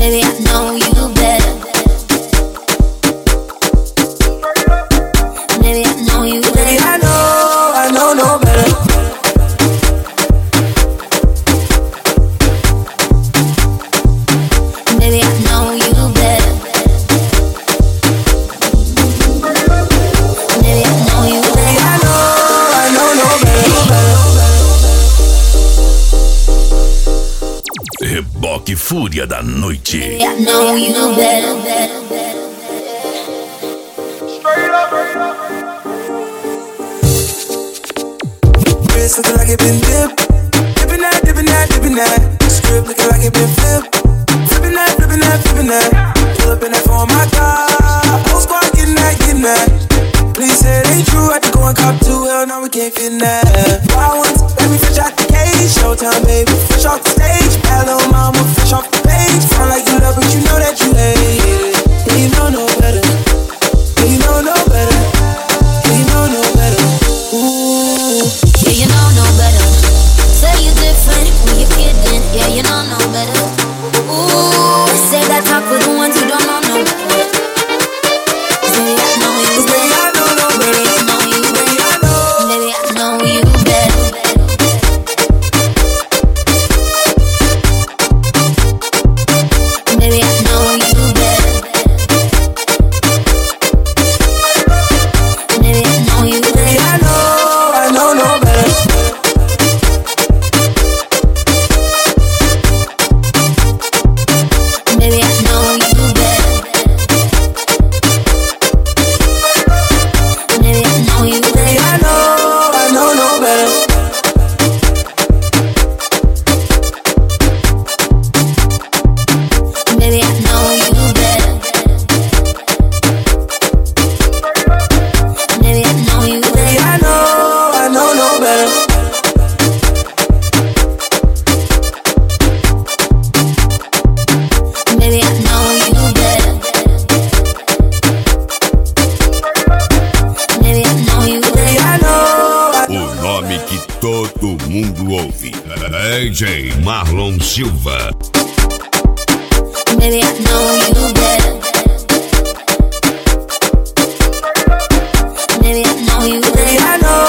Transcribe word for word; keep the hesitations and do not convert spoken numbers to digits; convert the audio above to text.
Maybe I know you better. Maybe I know you better. Maybe I know, I know no better. Maybe I know you better. Maybe I know you better. Maybe I know, I know no better. Reboque Fúria da Noite. Maybe I know you better, better, better. Wrist looking like it been dipped. Dipping that, dipping that, dipping that. Script looking like it been flipped. Flipping that, flipping that, flipping that. Pull up in that for my car. Whole squad getting that, getting that. Please say it ain't true. I had to go and cop two. Hell no, we can't fit in that. Wild ones, let me fish out the cage. Showtime, baby. Fish off the stage. Bad little mama, fish off the page. Sound like you love, but you know that you hate it. Yeah, you know no better. Yeah, you know no better. Yeah, you know no better. Ooh. Yeah, you know no better. Say you're different when you're kidding. Yeah, you know no better. Ooh, say that talk for the ones who don't know no better. Say I know you better. I know no better. I know you Baby, better. I know. Maybe I know you better. Maybe I know you better. Maybe I know you Baby, better. I know, I know no better. Maybe I know you better. Maybe I know you Baby, better. I know, I know no better. Maybe I know you better. Maybe I know you Baby, better. I know, I know no better. Maybe I know you better. Maybe I know you Baby, better. I know, I O nome que todo mundo ouve. D J Marlon Silva. Maybe I know you better. Maybe I know you Baby, better. I know,